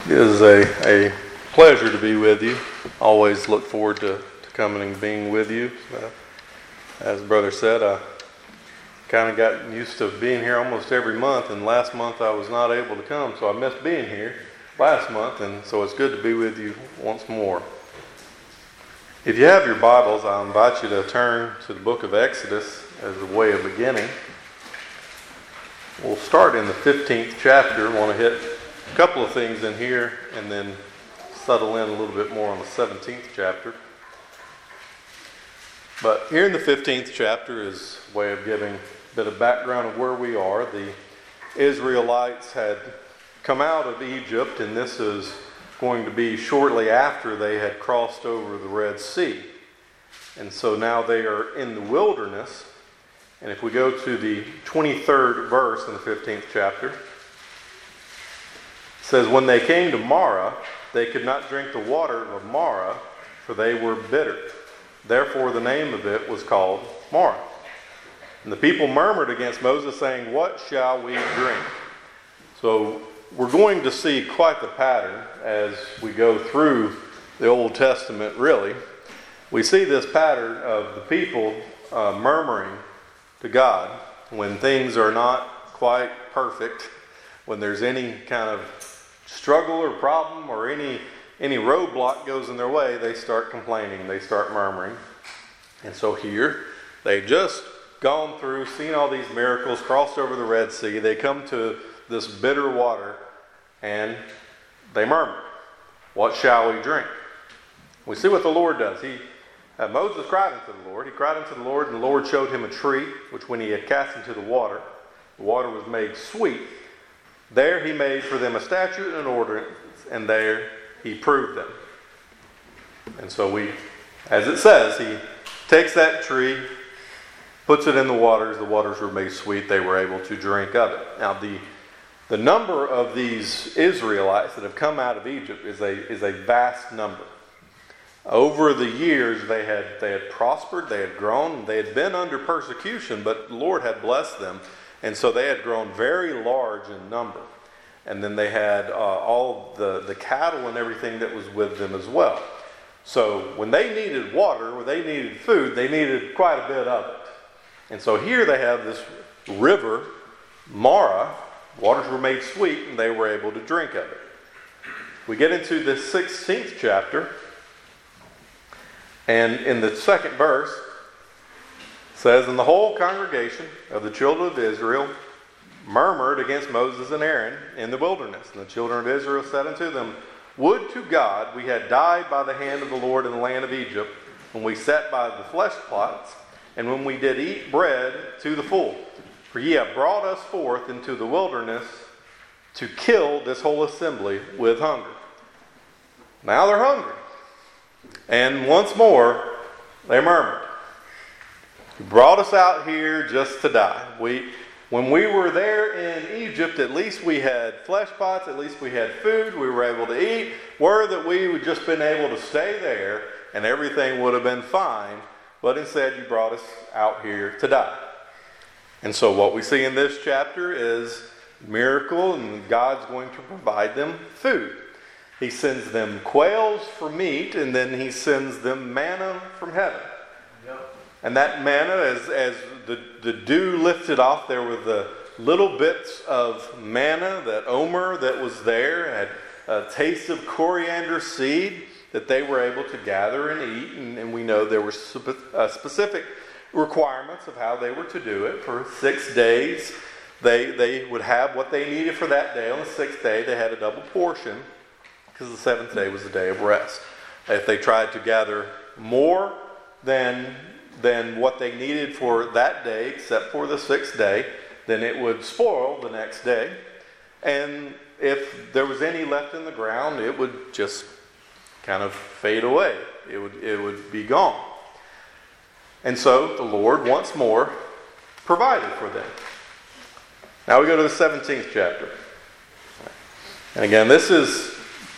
It is a pleasure to be with you. Always look forward to coming and being with you. As Brother said, I kind of got used to being here almost every month, and last month I was not able to come, so I missed being here last month, and so it's good to be with you once more. If you have your Bibles, I invite you to turn to the book of Exodus as a way of beginning. We'll start in the 15th chapter. I want to hit a couple of things in here and then settle in a little bit more on the 17th chapter. But here in the 15th chapter is a way of giving a bit of background of where we are. The Israelites had come out of Egypt, and this is going to be shortly after they had crossed over the Red Sea. And so now they are in the wilderness. And if we go to the 23rd verse in the 15th chapter, it says, "When they came to Marah, they could not drink the water of Marah, for they were bitter. Therefore the name of it was called Marah. And the people murmured against Moses, saying, 'What shall we drink?'" So we're going to see quite the pattern as we go through the Old Testament, really. We see this pattern of the people murmuring to God when things are not quite perfect, when there's any kind of struggle or problem or any roadblock goes in their way, they start complaining, they start murmuring. And so here, they've just gone through, seen all these miracles, crossed over the Red Sea, they come to this bitter water, and they murmur. "What shall we drink?" We see what the Lord does. Moses cried unto the Lord. He cried unto the Lord, and the Lord showed him a tree, which when he had cast into the water was made sweet. There he made for them a statute and an ordinance, and there he proved them. And so as it says, he takes that tree, puts it in the waters were made sweet, they were able to drink of it. Now the number of these Israelites that have come out of Egypt is a vast number. Over the years, they had prospered, they had grown, they had been under persecution, but the Lord had blessed them, and so they had grown very large in number. And then they had all the cattle and everything that was with them as well. So when they needed water, when they needed food, they needed quite a bit of it. And so here they have this river, Marah, waters were made sweet, and they were able to drink of it. We get into the 16th chapter. And in the second verse, it says, "And the whole congregation of the children of Israel murmured against Moses and Aaron in the wilderness. And the children of Israel said unto them, Would to God we had died by the hand of the Lord in the land of Egypt, when we sat by the flesh pots, and when we did eat bread to the full. For ye have brought us forth into the wilderness to kill this whole assembly with hunger." Now they're hungry. And once more, they murmured. "You brought us out here just to die. When we were there in Egypt, at least we had flesh pots, at least we had food, we were able to eat. Were that we would just been able to stay there and everything would have been fine, but instead you brought us out here to die." And so what we see in this chapter is miracle, and God's going to provide them food. He sends them quails for meat, and then he sends them manna from heaven. Yep. And that manna, as the dew lifted off, there were the little bits of manna, that omer that was there, had a taste of coriander seed that they were able to gather and eat. And we know there were specific requirements of how they were to do it. For 6 days, they would have what they needed for that day. On the 6th day, they had a double portion, because the 7th day was the day of rest. If they tried to gather more than what they needed for that day, except for the 6th day, then it would spoil the next day. And if there was any left in the ground, it would just kind of fade away. It would be gone. And so the Lord once more provided for them. Now we go to the 17th chapter. And again, this is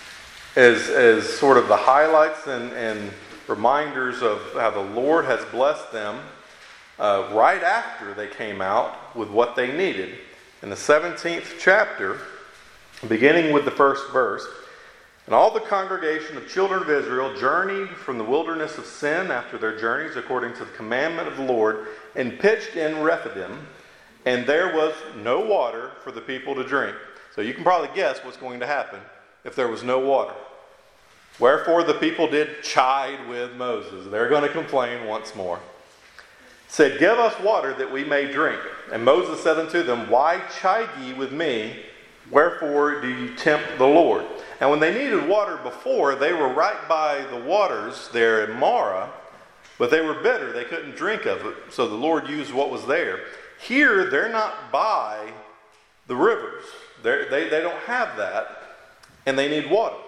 as sort of the highlights and reminders of how the Lord has blessed them right after they came out with what they needed. In the 17th chapter, beginning with the first verse, And all the congregation of children of Israel journeyed from the wilderness of Sin after their journeys according to the commandment of the Lord, and pitched in Rephidim, and there was no water for the people to drink. So you can probably guess what's going to happen if there was no water. Wherefore the people did chide with Moses. They're going to complain once more. Said, give us water that we may drink. And Moses said unto them, why chide ye with me? Wherefore do you tempt the Lord? And when they needed water before, they were right by the waters there in Marah, but they were bitter. They couldn't drink of it. So the Lord used what was there. Here, they're not by the rivers. They don't have that, and they need water.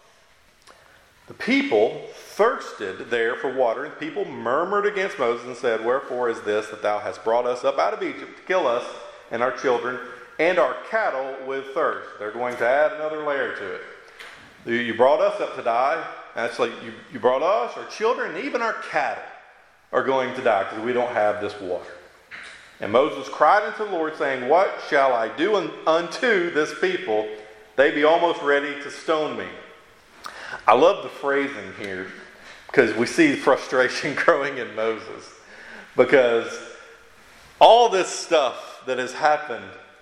The people thirsted there for water, and people murmured against Moses and said, wherefore is this that thou hast brought us up out of Egypt to kill us and our children and our cattle with thirst? They're going to add another layer to it. You brought us up to die. That's like you brought us, our children, and even our cattle are going to die because we don't have this water. And Moses cried unto the Lord, saying, what shall I do unto this people? They be almost ready to stone me. I love the phrasing here because we see frustration growing in Moses. Because all this stuff that has happened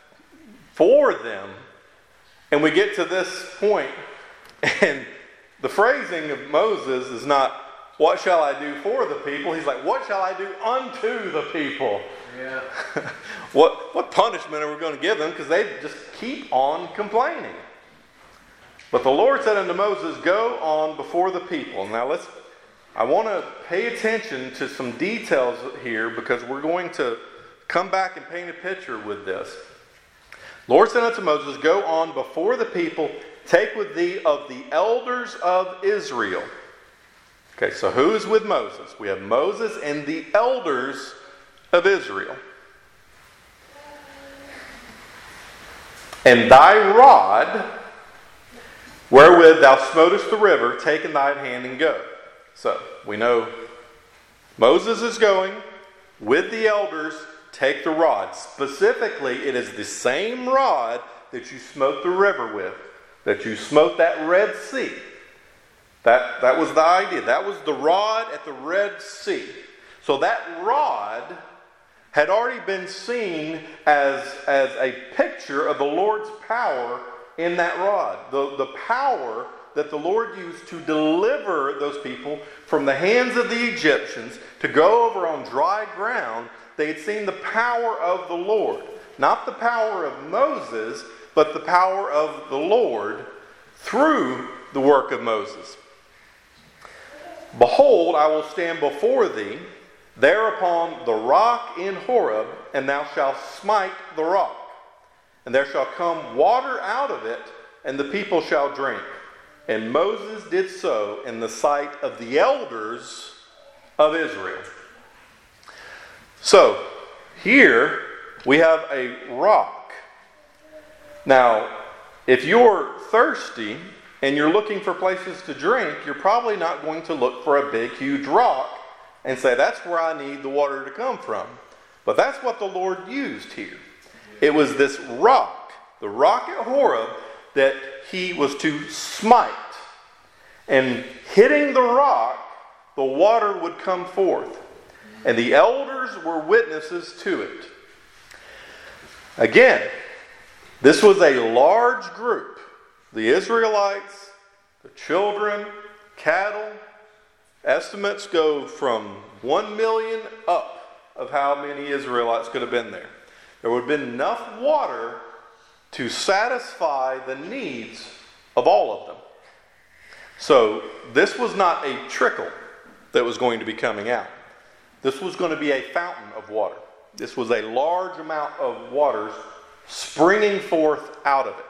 for them, and we get to this point, and the phrasing of Moses is not, what shall I do for the people? He's like, what shall I do unto the people? Yeah. What punishment are we going to give them? Because they just keep on complaining. But the Lord said unto Moses, go on before the people. Now I want to pay attention to some details here because we're going to come back and paint a picture with this. Lord said unto Moses, go on before the people, take with thee of the elders of Israel. Okay, so who is with Moses? We have Moses and the elders of Israel. And thy rod, wherewith thou smotest the river, take in thine hand and go. So, we know Moses is going with the elders, take the rod. Specifically, it is the same rod that you smote the river with, that you smote that Red Sea. That was the idea. That was the rod at the Red Sea. So that rod had already been seen as a picture of the Lord's power in that rod. The power that the Lord used to deliver those people from the hands of the Egyptians to go over on dry ground. They had seen the power of the Lord. Not the power of Moses, but the power of the Lord through the work of Moses. Behold, I will stand before thee there upon the rock in Horeb, and thou shalt smite the rock. And there shall come water out of it, and the people shall drink. And Moses did so in the sight of the elders of Israel. So, here we have a rock. Now, if you're thirsty and you're looking for places to drink, you're probably not going to look for a big, huge rock and say, that's where I need the water to come from. But that's what the Lord used here. It was this rock, the rock at Horeb, that he was to smite. And hitting the rock, the water would come forth. And the elders were witnesses to it. Again, this was a large group. The Israelites, the children, cattle. Estimates go from 1 million up of how many Israelites could have been there. There would have been enough water to satisfy the needs of all of them. So this was not a trickle that was going to be coming out. This was going to be a fountain of water. This was a large amount of waters springing forth out of it.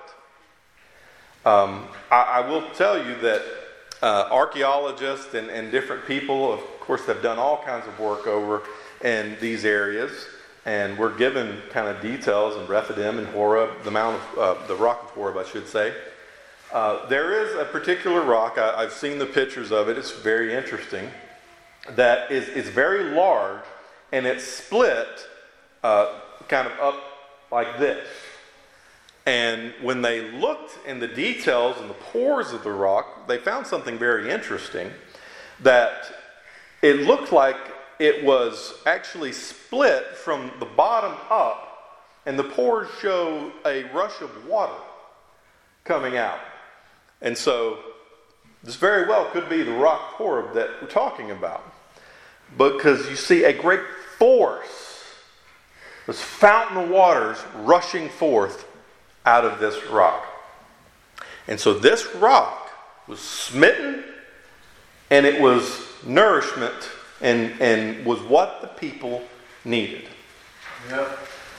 I will tell you that archaeologists and different people, of course, have done all kinds of work over in these areas, and we're given kind of details in Rephidim and Horeb, the rock of Horeb, I should say. There is a particular rock, I've seen the pictures of it, it's very interesting, that is very large, and it's split kind of up like this. And when they looked in the details and the pores of the rock, they found something very interesting, that it looked like it was actually split from the bottom up, and the pores show a rush of water coming out. And so this very well could be the rock core that we're talking about, because you see a great force, this fountain of waters rushing forth out of this rock. And so this rock was smitten, and it was nourishment, and was what the people needed. Yep.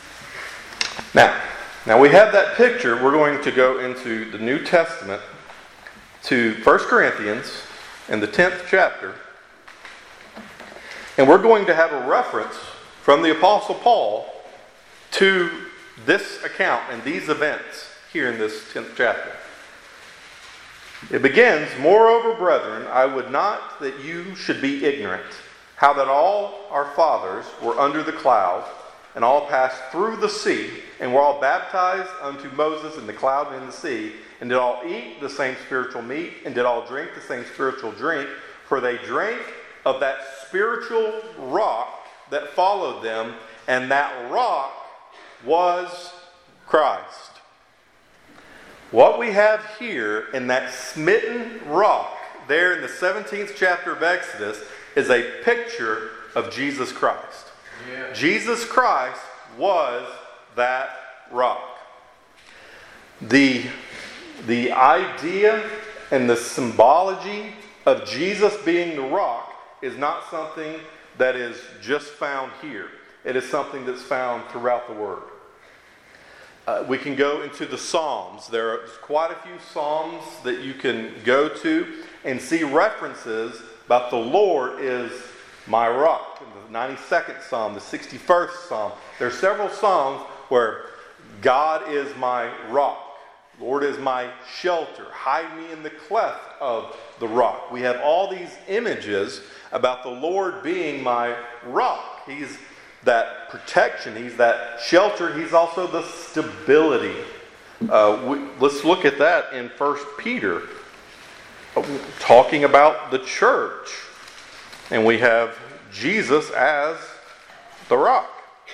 Now we have that picture. We're going to go into the New Testament to 1 Corinthians in the 10th chapter. And we're going to have a reference from the Apostle Paul to this account and these events here in this 10th chapter. It begins, "Moreover, brethren, I would not that you should be ignorant, how that all our fathers were under the cloud, and all passed through the sea, and were all baptized unto Moses in the cloud and in the sea, and did all eat the same spiritual meat, and did all drink the same spiritual drink, for they drank of that spiritual rock that followed them, and that rock was Christ." What we have here in that smitten rock, there in the 17th chapter of Exodus, is a picture of Jesus Christ. Yeah. Jesus Christ was that rock. The idea and the symbology of Jesus being the rock is not something that is just found here. It is something that's found throughout the Word. We can go into the Psalms. There's quite a few Psalms that you can go to and see references about the Lord is my rock. The 92nd Psalm, the 61st Psalm. There are several Psalms where God is my rock. Lord is my shelter. Hide me in the cleft of the rock. We have all these images about the Lord being my rock. He's that protection. He's that shelter. He's also the stability. Let's look at that in 1 Peter, talking about the church. And we have Jesus as the rock.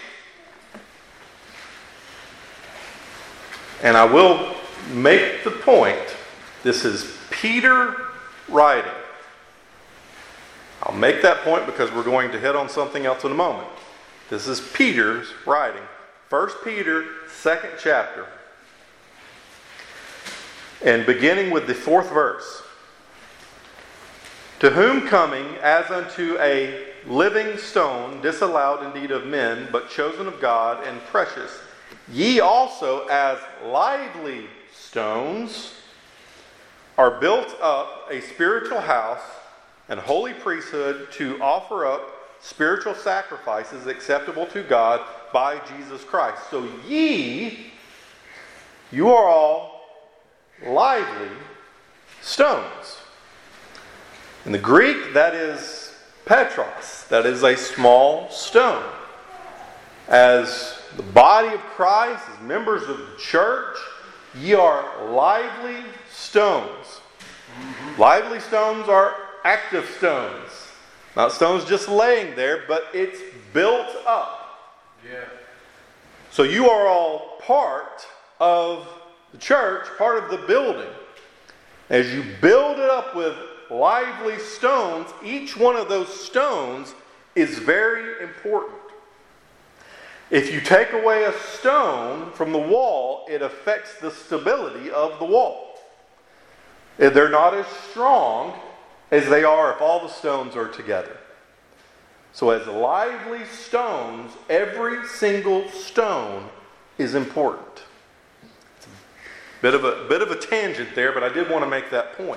And I will make the point, this is Peter writing. I'll make that point because we're going to hit on something else in a moment. This is Peter's writing. 1 Peter, 2nd chapter. And beginning with the 4th verse. "To whom coming as unto a living stone, disallowed indeed of men, but chosen of God and precious, ye also as lively stones are built up a spiritual house and holy priesthood to offer up spiritual sacrifices acceptable to God by Jesus Christ. So you are all lively stones." In the Greek, that is Petros. That is a small stone. As the body of Christ, as members of the church, ye are lively stones. Lively stones are active stones. Not stones just laying there, but it's built up. Yeah. So you are all part of the church, part of the building. As you build it up with lively stones, each one of those stones is very important. If you take away a stone from the wall, it affects the stability of the wall. They're not as strong as they are if all the stones are together. So as lively stones, every single stone is important. It's a bit of a tangent there, but I did want to make that point.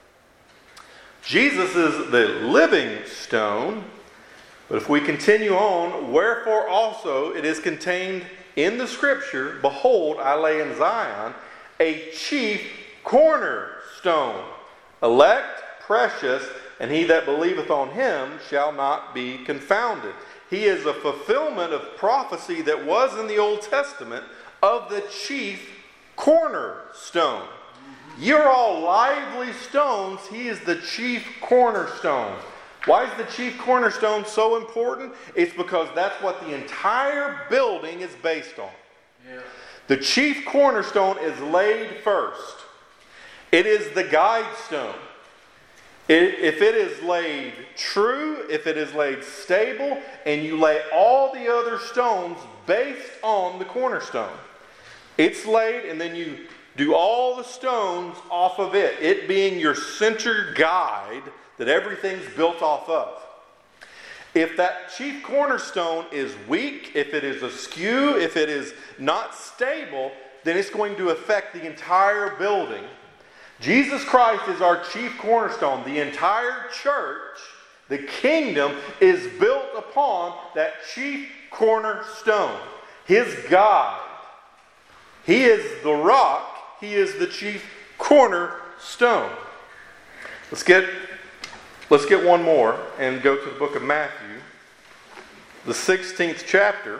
Jesus is the living stone, but if we continue on, "Wherefore also it is contained in the Scripture, Behold, I lay in Zion a chief cornerstone, elect, precious, and he that believeth on him shall not be confounded." He is a fulfillment of prophecy that was in the Old Testament of the chief cornerstone. You're all lively stones. He is the chief cornerstone. Why is the chief cornerstone so important? It's because that's what the entire building is based on. Yeah. The chief cornerstone is laid first. It is the guide stone. If it is laid true, if it is laid stable, and you lay all the other stones based on the cornerstone, it's laid and then you do all the stones off of it, it being your center guide that everything's built off of. If that chief cornerstone is weak, if it is askew, if it is not stable, then it's going to affect the entire building. Jesus Christ is our chief cornerstone. The entire church, the kingdom, is built upon that chief cornerstone. His guide. He is the rock. He is the chief cornerstone. Let's get one more and go to the book of Matthew, the 16th chapter.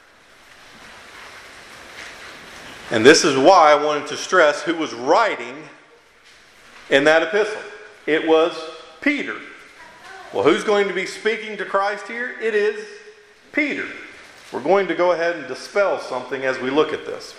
And this is why I wanted to stress who was writing in that epistle. It was Peter. Well, who's going to be speaking to Christ here? It is Peter. We're going to go ahead and dispel something as we look at this.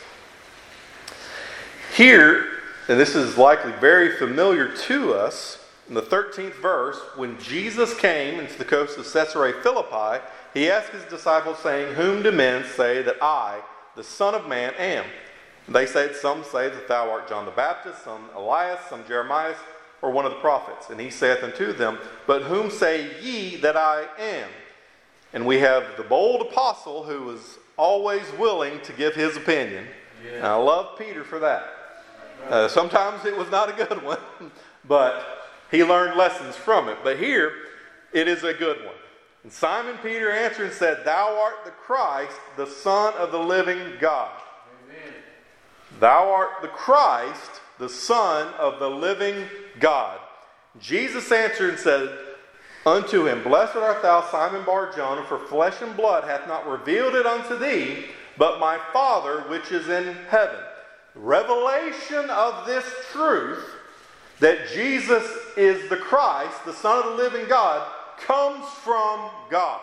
Here, and this is likely very familiar to us, in the 13th verse, when Jesus came into the coast of Caesarea Philippi, he asked his disciples, saying, "Whom do men say that I, the Son of Man, am?" They said, "Some say that thou art John the Baptist, some Elias, some Jeremiah, or one of the prophets." And he saith unto them, "But whom say ye that I am?" And we have the bold apostle who was always willing to give his opinion. Yeah. And I love Peter for that. Sometimes it was not a good one, but he learned lessons from it. But here, it is a good one. And Simon Peter answered and said, "Thou art the Christ, the Son of the living God." Amen. Thou art the Christ, the Son of the living God. Jesus answered and said unto him, "Blessed art thou, Simon Bar-Jonah, for flesh and blood hath not revealed it unto thee, but my Father which is in heaven." Revelation of this truth that Jesus is the Christ, the Son of the living God, comes from God.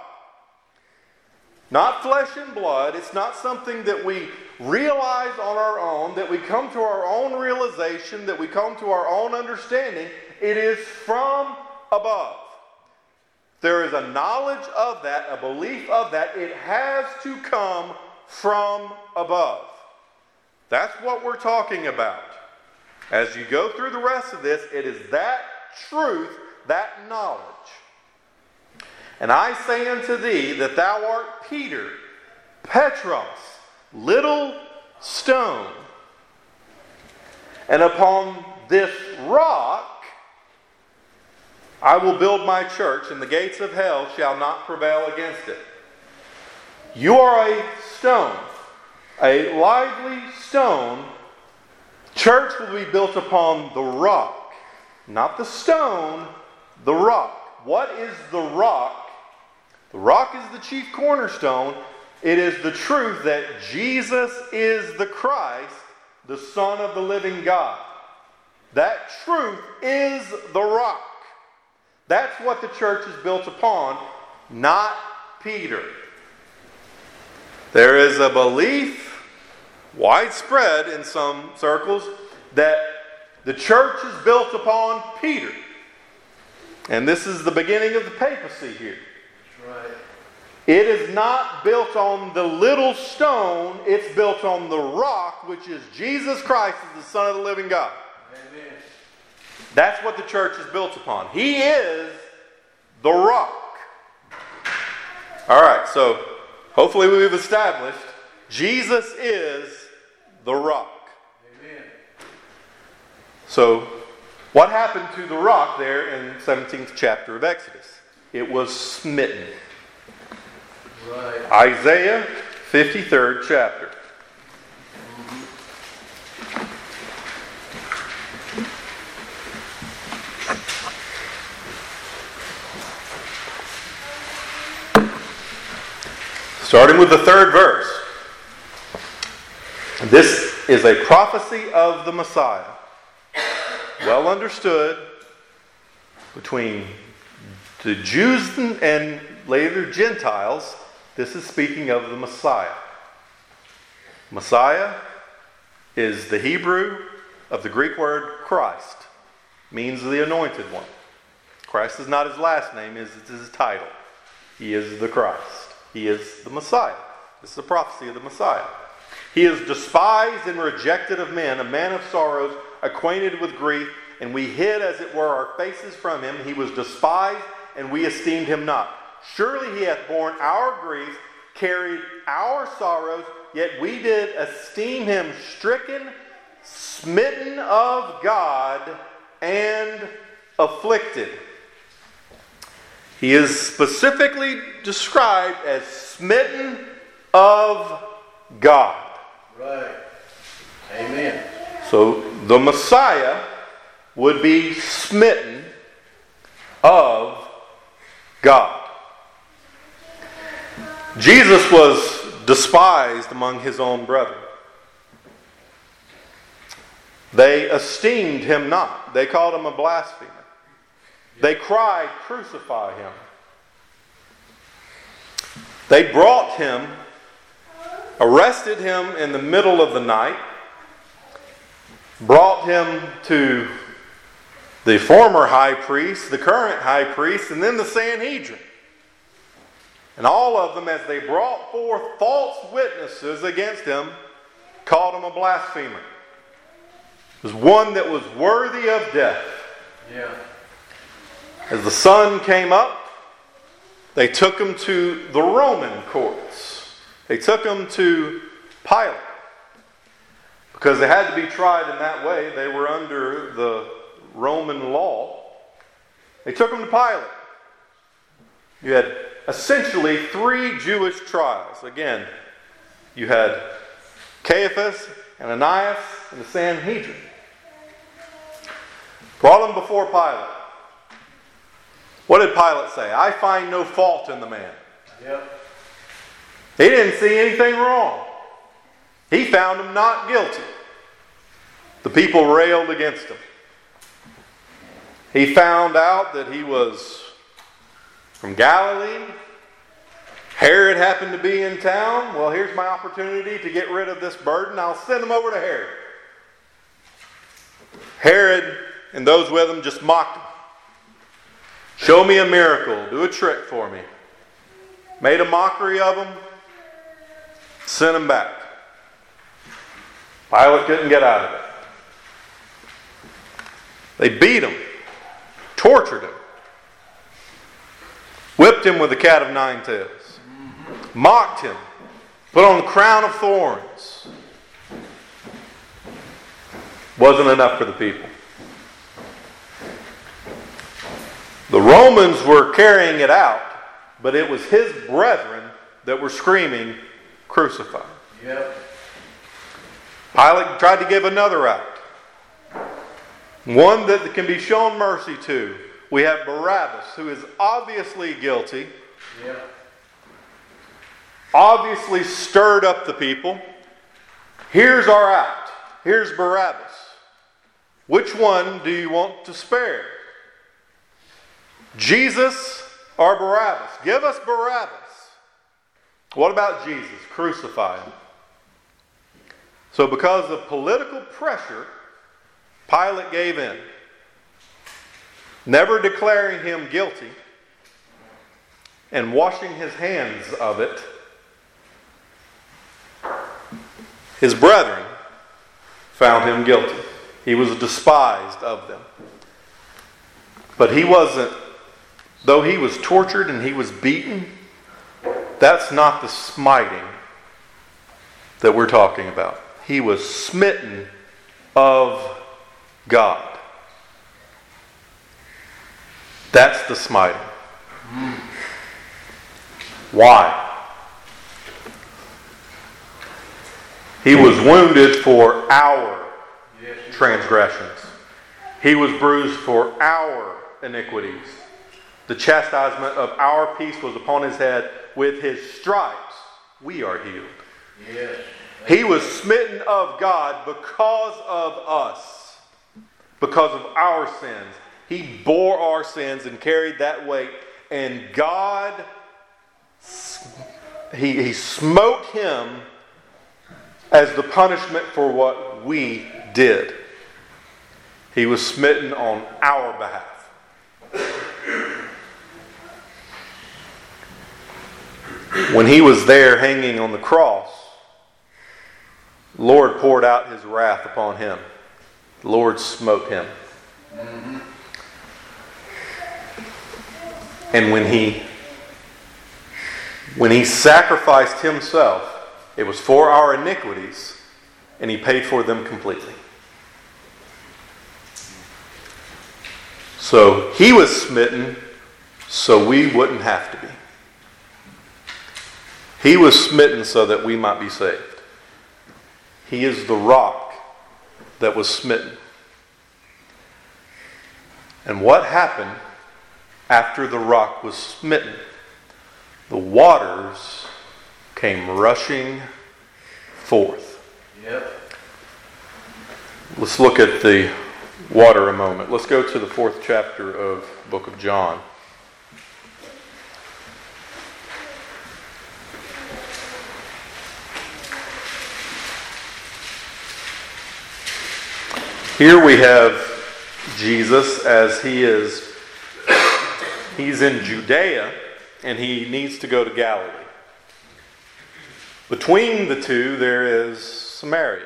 Not flesh and blood. It's not something that we realize on our own, that we come to our own realization, that we come to our own understanding. It is from above. There is a knowledge of that, a belief of that. It has to come from above. That's what we're talking about. As you go through the rest of this, it is that truth, that knowledge. "And I say unto thee that thou art Peter, Petros, little stone. And upon this rock I will build my church, and the gates of hell shall not prevail against it." You are a stone, a lively stone. Church will be built upon the rock, not the stone, the rock. What is the rock? The rock is the chief cornerstone. It is the truth that Jesus is the Christ, the Son of the living God. That truth is the rock. That's what the church is built upon, not Peter. There is a belief, widespread in some circles, that the church is built upon Peter. And this is the beginning of the papacy here. That's right. It is not built on the little stone, it's built on the rock, which is Jesus Christ, as the Son of the living God. Amen. That's what the church is built upon. He is the rock. All right, so hopefully we've established Jesus is the rock. Amen. So, what happened to the rock there in the 17th chapter of Exodus? It was smitten. Right. Isaiah 53rd chapter. Starting with the 3rd verse. This is a prophecy of the Messiah, well understood between the Jews and later Gentiles. This is speaking of the Messiah. Messiah is the Hebrew of the Greek word Christ, means the anointed one. Christ is not his last name, it's his title. He is the Christ. He is the Messiah. This is a prophecy of the Messiah. He is despised and rejected of men, a man of sorrows, acquainted with grief, and we hid, as it were, our faces from him. He was despised, and we esteemed him not. Surely he hath borne our griefs, carried our sorrows, yet we did esteem him stricken, smitten of God, and afflicted. He is specifically described as smitten of God. Right. Amen. So the Messiah would be smitten of God. Jesus was despised among his own brethren. They esteemed him not. They called him a blasphemer. They cried, "Crucify him." They brought him, arrested him in the middle of the night, brought him to the former high priest, the current high priest, and then the Sanhedrin. And all of them, as they brought forth false witnesses against him, called him a blasphemer. It was one that was worthy of death. Yeah. As the sun came up, they took him to the Roman courts. They took him to Pilate. Because they had to be tried in that way. They were under the Roman law. They took him to Pilate. You had essentially 3 Jewish trials. Again, you had Caiaphas, Ananias, and the Sanhedrin. Brought him before Pilate. What did Pilate say? "I find no fault in the man." Yep. He didn't see anything wrong. He found him not guilty. The people railed against him. He found out that he was from Galilee. Herod happened to be in town. Well, here's my opportunity to get rid of this burden. I'll send him over to Herod. Herod and those with him just mocked him. "Show me a miracle. Do a trick for me." Made a mockery of him. Sent him back. Pilate couldn't get out of it. They beat him. Tortured him. Whipped him with a cat of 9 tails. Mocked him. Put on a crown of thorns. Wasn't enough for the people. The Romans were carrying it out, but it was his brethren that were screaming, "Crucify." Yep. Pilate tried to give another out. One that can be shown mercy to. We have Barabbas, who is obviously guilty. Yep. Obviously stirred up the people. Here's our out. Here's Barabbas. Which one do you want to spare? Jesus or Barabbas? Give us Barabbas. What about Jesus? Crucify him. So because of political pressure, Pilate gave in, never declaring him guilty and washing his hands of it. His brethren found him guilty. He was despised of them. But he wasn't, though he was tortured and he was beaten, that's not the smiting that we're talking about. He was smitten of God. That's the smiting. Why? He was wounded for our transgressions. He was bruised for our iniquities. The chastisement of our peace was upon his head. With his stripes, we are healed. Yes. He was smitten of God because of us, because of our sins. He bore our sins and carried that weight. And God, He smote Him as the punishment for what we did. He was smitten on our behalf. When He was there hanging on the cross, the Lord poured out His wrath upon Him. The Lord smote Him. Mm-hmm. And when he sacrificed Himself, it was for our iniquities, and He paid for them completely. So He was smitten so we wouldn't have to be. He was smitten so that we might be saved. He is the rock that was smitten. And what happened after the rock was smitten? The waters came rushing forth. Yep. Let's look at the water a moment. Let's go to the 4th chapter of the book of John. Here we have Jesus as he's in Judea and he needs to go to Galilee. Between the two there is Samaria.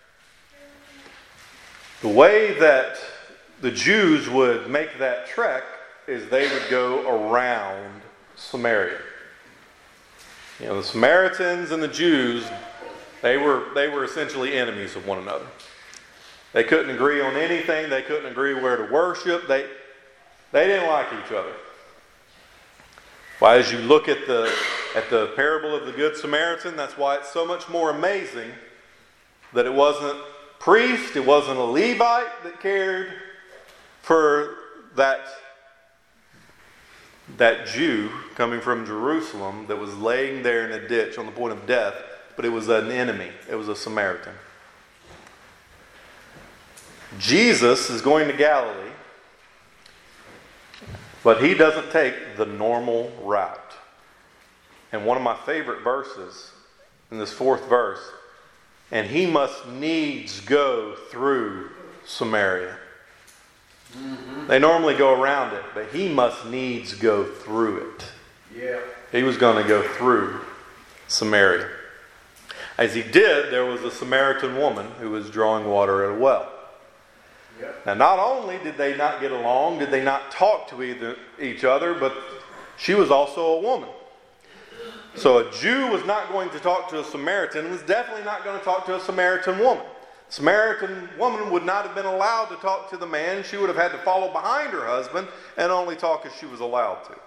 The way that the Jews would make that trek is they would go around Samaria. You know, the Samaritans and the Jews, they were essentially enemies of one another. They couldn't agree on anything. They couldn't agree where to worship. They didn't like each other. Well, as you look at the parable of the Good Samaritan, that's why it's so much more amazing that it wasn't a priest, it wasn't a Levite that cared for that Jew coming from Jerusalem that was laying there in a ditch on the point of death, but it was an enemy. It was a Samaritan. Jesus is going to Galilee, but He doesn't take the normal route. And one of my favorite verses in this 4th verse, and He must needs go through Samaria. Mm-hmm. They normally go around it, but He must needs go through it. Yeah. He was going to go through Samaria. As He did, there was a Samaritan woman who was drawing water at a well. Yep. Now, not only did they not get along, did they not talk to each other, but she was also a woman. So a Jew was not going to talk to a Samaritan, and was definitely not going to talk to a Samaritan woman. A Samaritan woman would not have been allowed to talk to the man. She would have had to follow behind her husband and only talk as she was allowed to.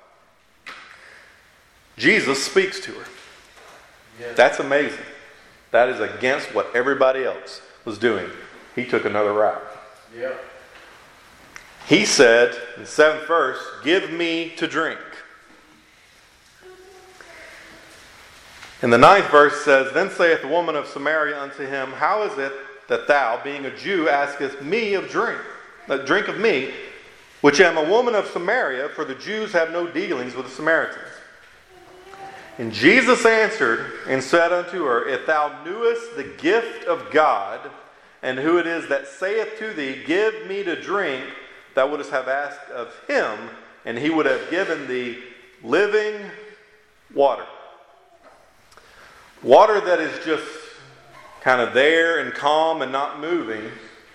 Jesus speaks to her. Yes. That's amazing. That is against what everybody else was doing. He took another route. Yep. He said, in the 7th verse, "Give me to drink." And the 9th verse says, "Then saith the woman of Samaria unto him, How is it that thou, being a Jew, askest me of drink of me, which am a woman of Samaria? For the Jews have no dealings with the Samaritans." And Jesus answered and said unto her, "If thou knewest the gift of God, and who it is that saith to thee, Give me to drink, thou wouldst have asked of Him, and He would have given thee living water." Water that is just kind of there and calm and not moving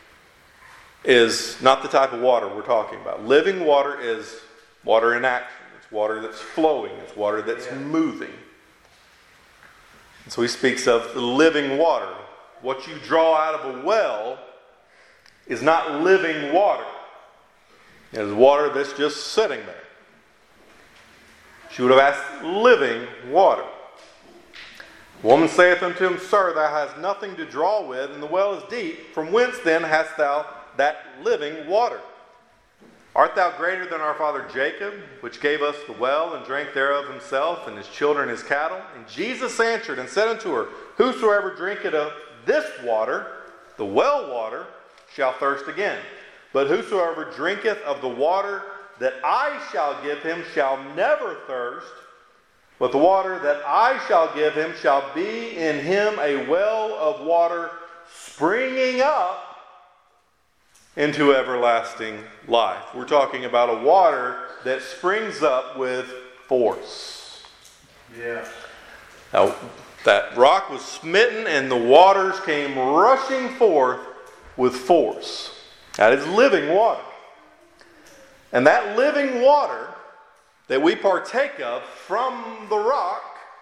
is not the type of water we're talking about. Living water is water in action. It's water that's flowing. It's water that's moving. And so He speaks of the living water. What you draw out of a well is not living water. It is water that's just sitting there. She would have asked living water. The woman saith unto him, "Sir, thou hast nothing to draw with, and the well is deep. From whence then hast thou that living water? Art thou greater than our father Jacob, which gave us the well, and drank thereof himself, and his children, his cattle? And Jesus answered and said unto her, Whosoever drinketh of this water, the well water, shall thirst again. But whosoever drinketh of the water that I shall give him shall never thirst, but the water that I shall give him shall be in him a well of water springing up into everlasting life. We're talking about a water that springs up with force. Yeah. Now, that rock was smitten and the waters came rushing forth with force. That is living water. And that living water that we partake of from the rock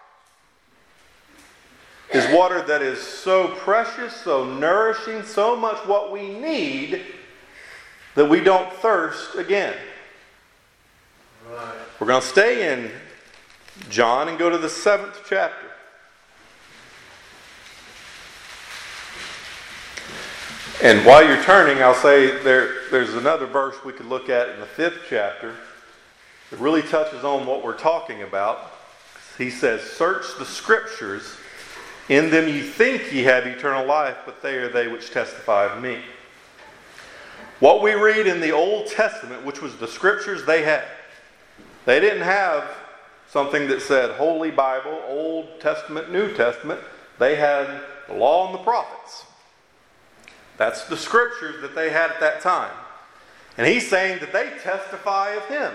is water that is so precious, so nourishing, so much what we need that we don't thirst again. Right. We're going to stay in John and go to the 7th chapter. And while you're turning, I'll say there's another verse we could look at in the 5th chapter that really touches on what we're talking about. He says, Search the Scriptures, in them ye think ye have eternal life, but they are they which testify of me. What we read in the Old Testament, which was the Scriptures they had, they didn't have something that said Holy Bible, Old Testament, New Testament. They had the law and the prophets. That's the Scriptures that they had at that time. And he's saying that they testify of him.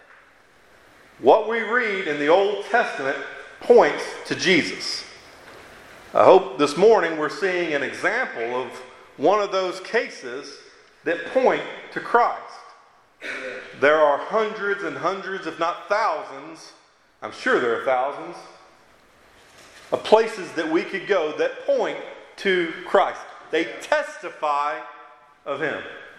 What we read in the Old Testament points to Jesus. I hope this morning we're seeing an example of one of those cases that point to Christ. There are hundreds and hundreds, if not thousands, I'm sure there are thousands, of places that we could go that point to Christ. They testify of him.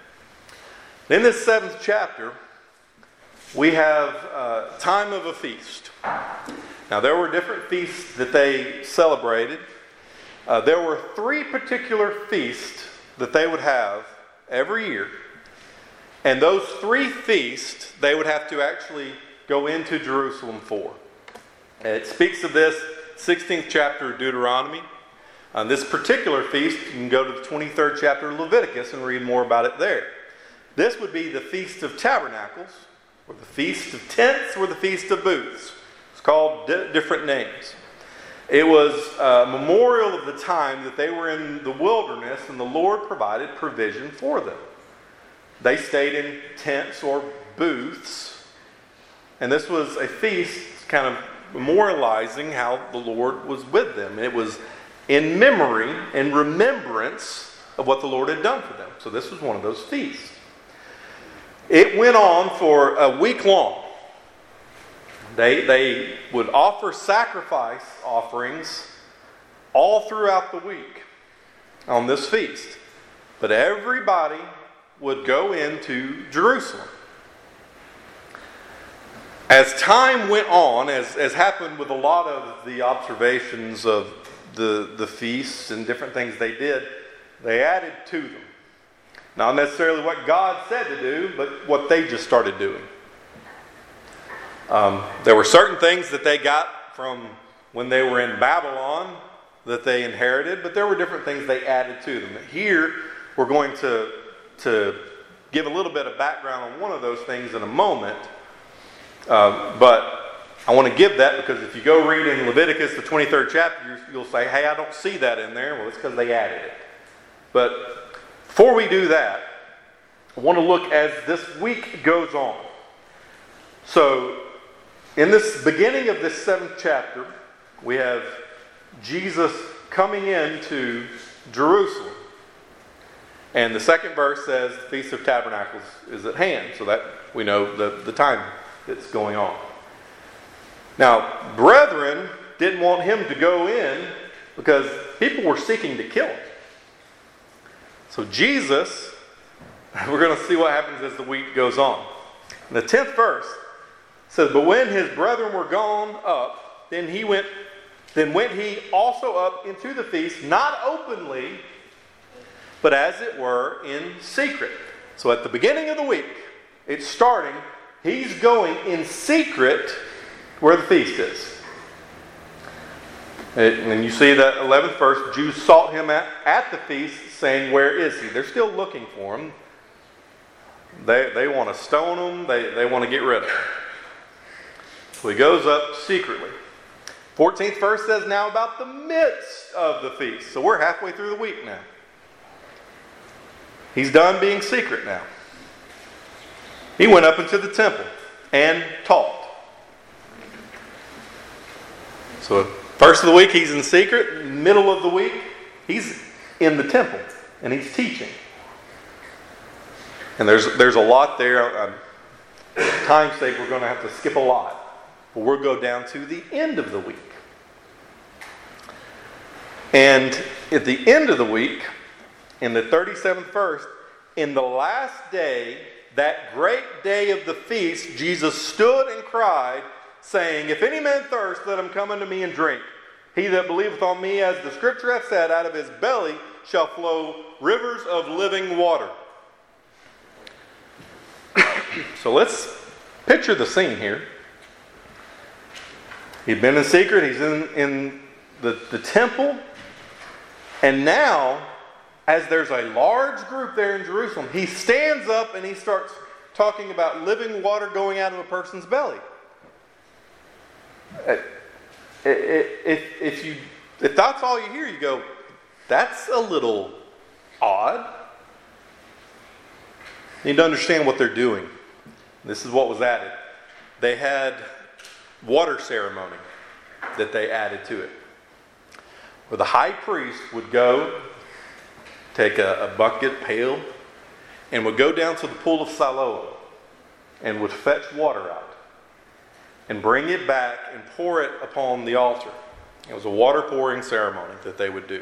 In this 7th chapter, we have time of a feast. Now, there were different feasts that they celebrated. There were 3 particular feasts that they would have every year. And those 3 feasts, they would have to actually go into Jerusalem for. It speaks of this 16th chapter of Deuteronomy. On this particular feast, you can go to the 23rd chapter of Leviticus and read more about it there. This would be the Feast of Tabernacles, or the Feast of Tents, or the Feast of Booths. It's called different names. It was a memorial of the time that they were in the wilderness and the Lord provided provision for them. They stayed in tents or booths, and this was a feast kind of memorializing how the Lord was with them. It was in memory and remembrance of what the Lord had done for them. So this was one of those feasts. It went on for a week long. They would offer sacrifice offerings all throughout the week on this feast. But everybody would go into Jerusalem. As time went on, as happened with a lot of the observations of the feasts and different things they did, they added to them. Not necessarily what God said to do, but what they just started doing. There were certain things that they got from when they were in Babylon that they inherited, but there were different things they added to them. Here, we're going to give a little bit of background on one of those things in a moment. But I want to give that because if you go read in Leviticus, the 23rd chapter, you'll say, hey, I don't see that in there. Well, it's because they added it. But before we do that, I want to look as this week goes on. So, in this beginning of this 7th chapter, we have Jesus coming into Jerusalem. And the 2nd verse says the Feast of Tabernacles is at hand. So that we know the time that's going on. Now, brethren didn't want him to go in because people were seeking to kill him. So Jesus, we're going to see what happens as the week goes on. And the 10th verse says, But when his brethren were gone up, then went he also up into the feast, not openly, but as it were in secret. So at the beginning of the week, It's starting. He's going in secret where the feast is. And you see that 11th verse, Jews sought him at the feast, saying, where is he? They're still looking for him. They want to stone him. They want to get rid of him. So he goes up secretly. 14th verse says now about the midst of the feast. So we're halfway through the week now. He's done being secret now. He went up into the temple and taught. So first of the week he's in secret. Middle of the week he's in the temple and he's teaching. And there's a lot there. For time's sake, we're going to have to skip a lot. But we'll go down to the end of the week. And at the end of the week, in the 37th verse, in the last day, that great day of the feast, Jesus stood and cried, saying, if any man thirst, let him come unto me and drink. He that believeth on me, as the Scripture hath said, out of his belly shall flow rivers of living water. So let's picture the scene here. He'd been in secret. He's in the temple. And now, as there's a large group there in Jerusalem, he stands up and he starts talking about living water going out of a person's belly. If that's all you hear, you go, that's a little odd. You need to understand what they're doing. This is what was added. They had water ceremony that they added to it. Where the high priest would go, take a bucket, pail, and would go down to the pool of Siloam and would fetch water out and bring it back and pour it upon the altar. It was a water pouring ceremony that they would do.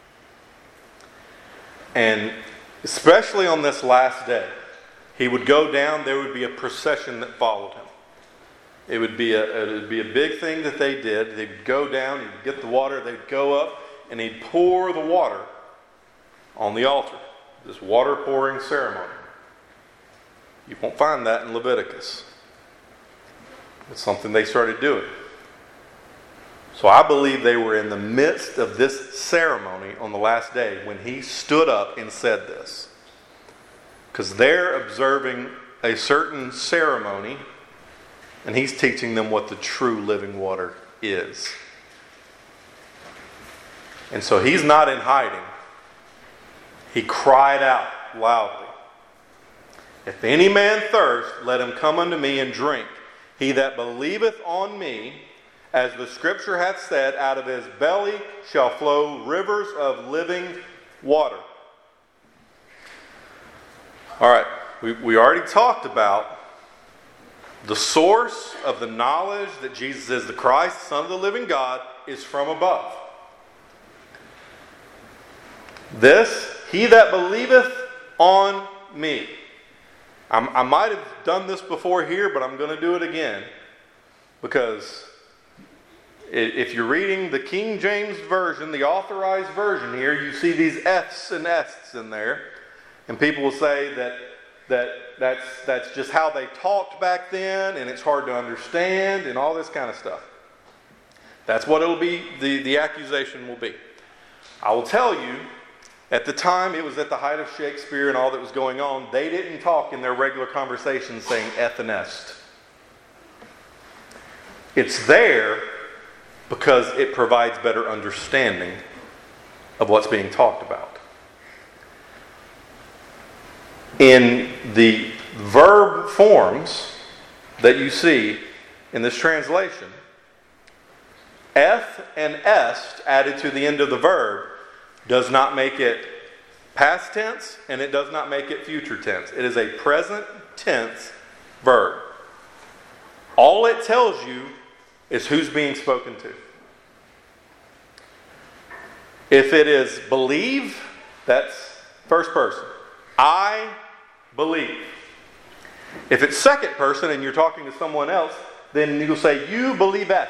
And especially on this last day, he would go down, there would be a procession that followed him. It would be a big thing that they did. They'd go down, he'd get the water, they'd go up, and he'd pour the water on the altar. This water pouring ceremony. You won't find that in Leviticus. It's something they started doing. So I believe they were in the midst of this ceremony on the last day when he stood up and said this. Because they're observing a certain ceremony and he's teaching them what the true living water is. And so he's not in hiding. He cried out loudly, if any man thirst, let him come unto me and drink. He that believeth on me, as the Scripture hath said, out of his belly shall flow rivers of living water. All right, we already talked about the source of the knowledge that Jesus is the Christ, Son of the living God, is from above. This, he that believeth on me. I might have done this before here, but I'm going to do it again. Because if you're reading the King James Version, the authorized version here, you see these F's and S's in there. And people will say that's just how they talked back then, and it's hard to understand, and all this kind of stuff. That's what it'll be, the accusation will be. I will tell you, at the time, it was at the height of Shakespeare and all that was going on. They didn't talk in their regular conversation saying eth and est. It's there because it provides better understanding of what's being talked about. In the verb forms that you see in this translation, eth and est added to the end of the verb does not make it past tense, and it does not make it future tense. It is a present tense verb. All it tells you is who's being spoken to. If it is believe, that's first person. I believe. If it's second person and you're talking to someone else, then you'll say, you believest.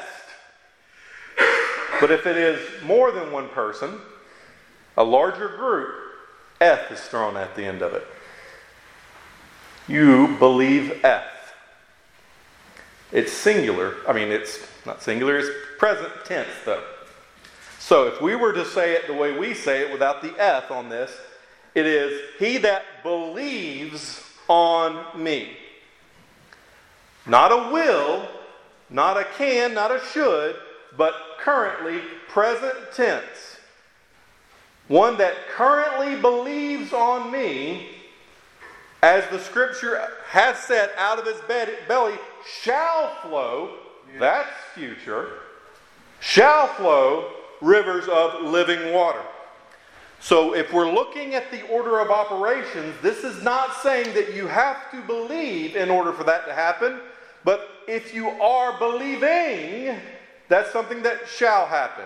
But if it is more than one person, a larger group, eth is thrown at the end of it. you believe-eth. It's singular. I mean, it's not singular, it's present tense, though. So if we were to say it the way we say it without the eth on this, it is, he that believes on me. Not a will, not a can, not a should, but currently present tense. One that currently believes on me, as the Scripture has said, out of his belly shall flow, that's future, shall flow rivers of living water. So if we're looking at the order of operations, this is not saying that you have to believe in order for that to happen, but if you are believing, that's something that shall happen.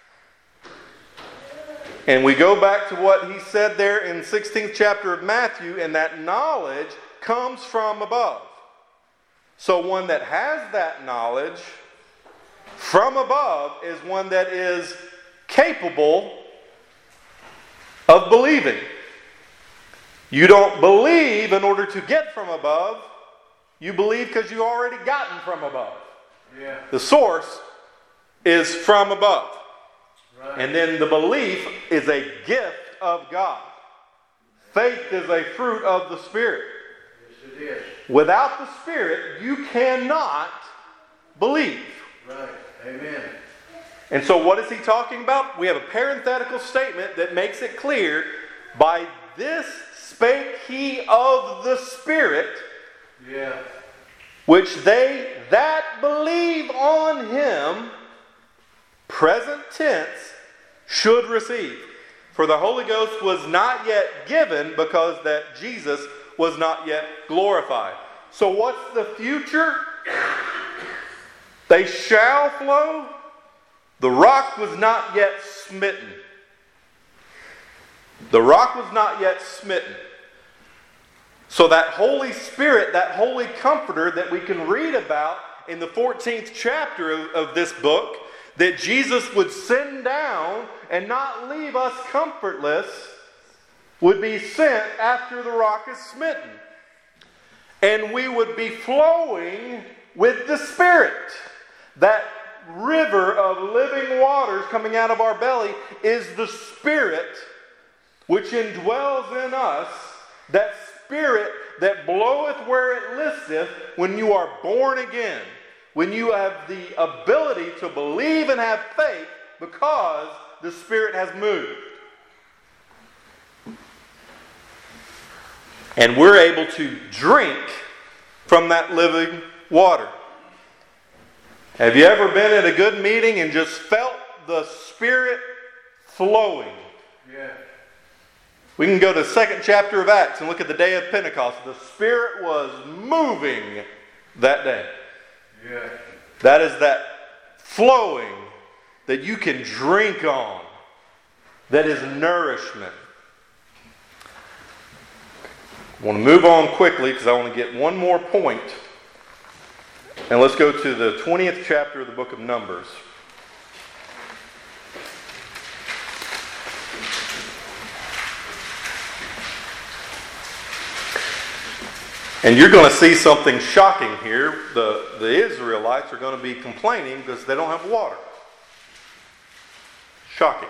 And we go back to what he said there in 16th chapter of Matthew, and that knowledge comes from above. So one that has that knowledge from above is one that is capable of believing. You don't believe in order to get from above. You believe because you already gotten from above. Yeah. The source is from above. Right. And then the belief is a gift of God. Faith is a fruit of the Spirit. Yes, it is. Without the Spirit, you cannot believe. Right. Amen. And so what is he talking about? We have a parenthetical statement that makes it clear, by this spake he of the Spirit, Yeah. which they that believe on him, present tense, should receive. For the Holy Ghost was not yet given because that Jesus was not yet glorified. So what's the future? They shall flow. The rock was not yet smitten. The rock was not yet smitten. So that Holy Spirit, that Holy Comforter that we can read about in the 14th chapter of this book, that Jesus would send down and not leave us comfortless, would be sent after the rock is smitten. And we would be flowing with the Spirit. That river of living waters coming out of our belly is the Spirit which indwells in us, that Spirit that bloweth where it listeth when you are born again, when you have the ability to believe and have faith because the Spirit has moved. And we're able to drink from that living water. Have you ever been at a good meeting and just felt the Spirit flowing? Yeah. We can go to the 2nd chapter of Acts and look at the day of Pentecost. The Spirit was moving that day. Yeah. That is that flowing that you can drink on. That is nourishment. I want to move on quickly because I want to get one more point. And let's go to the 20th chapter of the book of Numbers. And you're going to see something shocking here. The Israelites are going to be complaining because they don't have water. Shocking.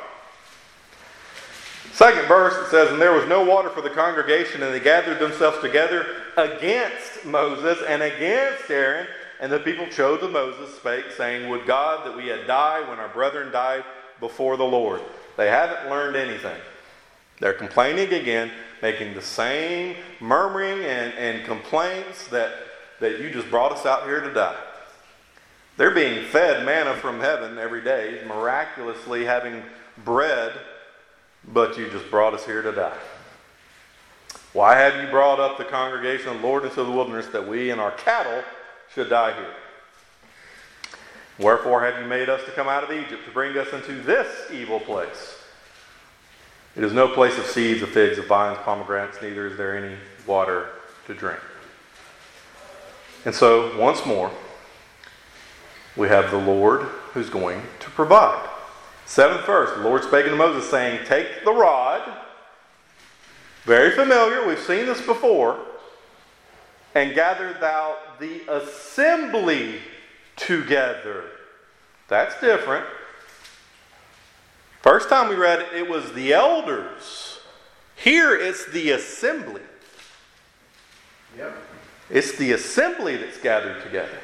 Second verse, it says, "And there was no water for the congregation, and they gathered themselves together against Moses and against Aaron. And the people chose of Moses, spake, saying, Would God that we had died when our brethren died before the Lord." They haven't learned anything. They're complaining again, making the same murmuring and complaints that you just brought us out here to die. They're being fed manna from heaven every day, miraculously having bread, but you just brought us here to die. Why have you brought up the congregation of the Lord into the wilderness that we and our cattle should die here? Wherefore have you made us to come out of Egypt to bring us into this evil place? It is no place of seeds, of figs, of vines, pomegranates, neither is there any water to drink. And so, once more, we have the Lord who's going to provide. 7th verse, the Lord spake unto Moses, saying, Take the rod. Very familiar, we've seen this before. and gather thou the assembly together. That's different. First time we read it, it was the elders. Here it's the assembly. Yep. It's the assembly that's gathered together.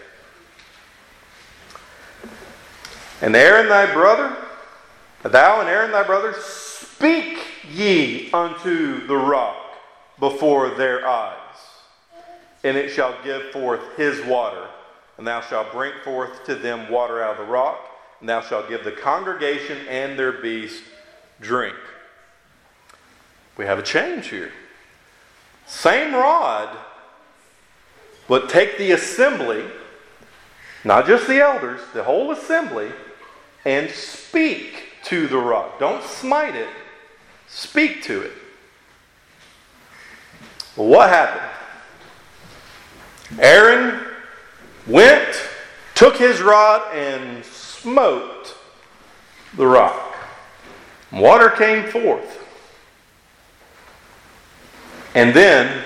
And Aaron thy brother, thou and Aaron thy brother, speak ye unto the rock before their eyes, and it shall give forth his water, and thou shalt bring forth to them water out of the rock, and thou shalt give the congregation and their beast drink. We have a change here. Same rod, but take the assembly, not just the elders, the whole assembly, and speak to the rock. Don't smite it. Speak to it. Well, what happened? Aaron went, took his rod, and smote the rock. Water came forth. And then,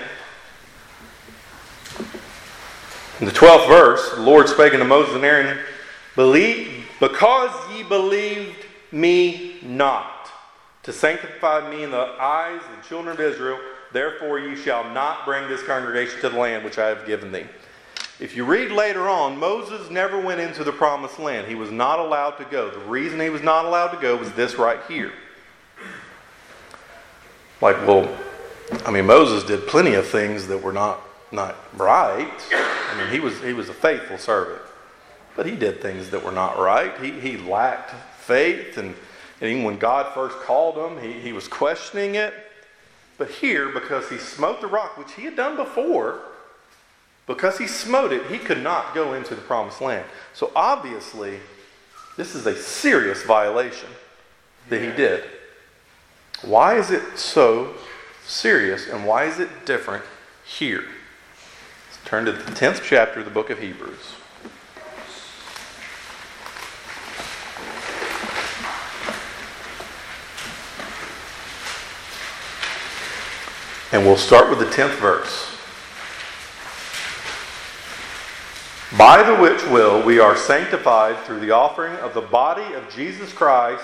in the 12th verse, the Lord spake unto Moses and Aaron, because ye believed me not, to sanctify me in the eyes of the children of Israel, therefore ye shall not bring this congregation to the land which I have given thee. If you read later on, Moses never went into the promised land. He was not allowed to go. The reason he was not allowed to go was this right here. Moses did plenty of things that were not right. He was a faithful servant. But he did things that were not right. He lacked faith, and even when God first called him, he was questioning it. But here, because he smote the rock, which he had done before, because he smote it, he could not go into the promised land. So obviously, this is a serious violation that he did. Why is it so serious, and why is it different here? Let's turn to the 10th chapter of the book of Hebrews. And we'll start with the 10th verse. By the which will we are sanctified through the offering of the body of Jesus Christ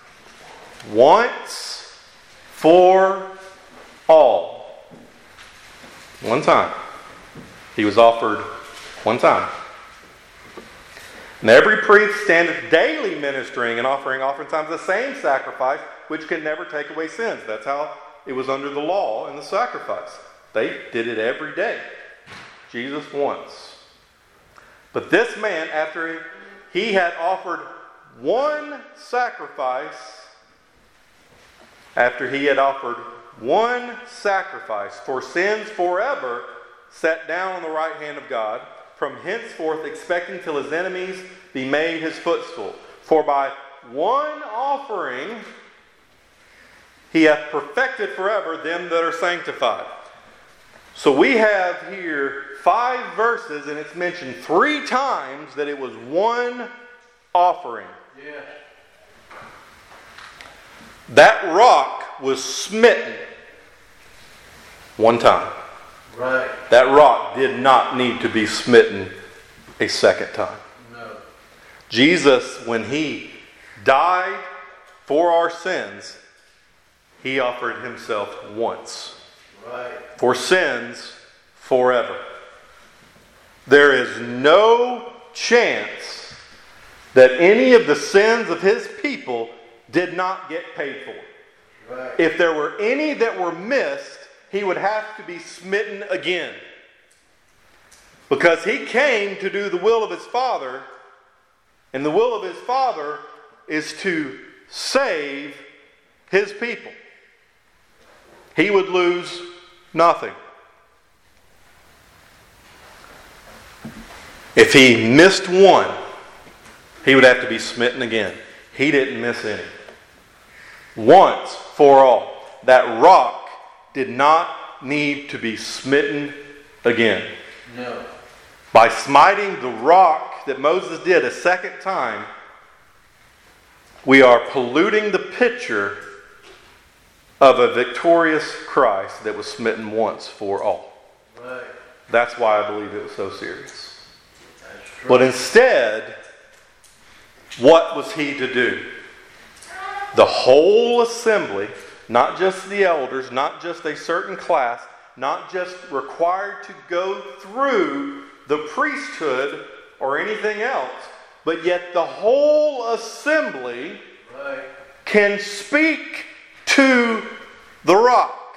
once for all. One time. He was offered one time. And every priest standeth daily ministering and offering oftentimes the same sacrifice, which can never take away sins. That's how it was under the law and the sacrifice. They did it every day. Jesus once. But this man, after he had offered one sacrifice, for sins forever, sat down on the right hand of God, from henceforth expecting till his enemies be made his footstool. For by one offering he hath perfected forever them that are sanctified. So we have here 5 verses, and it's mentioned 3 times that it was one offering. Yeah. That rock was smitten one time. Right. That rock did not need to be smitten a second time. No. Jesus, when he died for our sins, he offered himself once. Right. For sins forever. There is no chance that any of the sins of his people did not get paid for. Right. If there were any that were missed, he would have to be smitten again. Because he came to do the will of his Father, and the will of his Father is to save his people. He would lose nothing. If he missed one, he would have to be smitten again. He didn't miss any. Once for all. That rock did not need to be smitten again. No. By smiting the rock that Moses did a second time, we are polluting the picture of a victorious Christ that was smitten once for all. Right. That's why I believe it was so serious. That's true. But instead, what was he to do? The whole assembly, not just the elders, not just a certain class, not just required to go through the priesthood or anything else, but yet the whole assembly Right. can speak to the rock,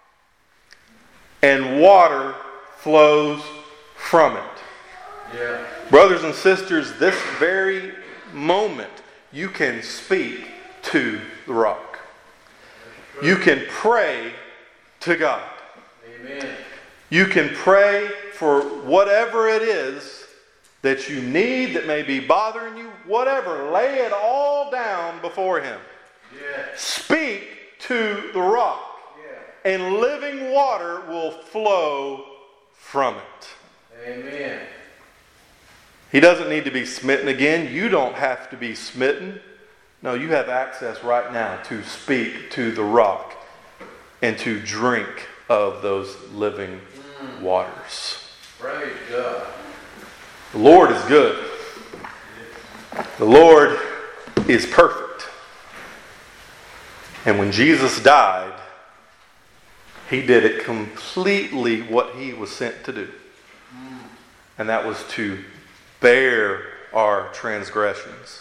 and water flows from it. Yeah. Brothers and sisters, this very moment, you can speak to the rock. You can pray to God. Amen. You can pray for whatever it is that you need that may be bothering you, whatever. Lay it all down before Him. Yes. Speak to the rock, Yeah. and living water will flow from it. Amen. He doesn't need to be smitten again. You don't have to be smitten. No, you have access right now to speak to the rock and to drink of those living waters. Praise God. The Lord is good. The Lord is perfect. And when Jesus died, He did it completely what He was sent to do. And that was to bear our transgressions.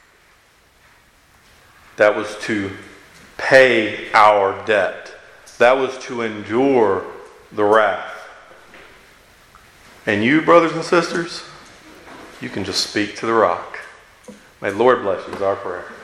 That was to pay our debt. That was to endure the wrath. And you, brothers and sisters, you can just speak to the rock. May the Lord bless you is our prayer.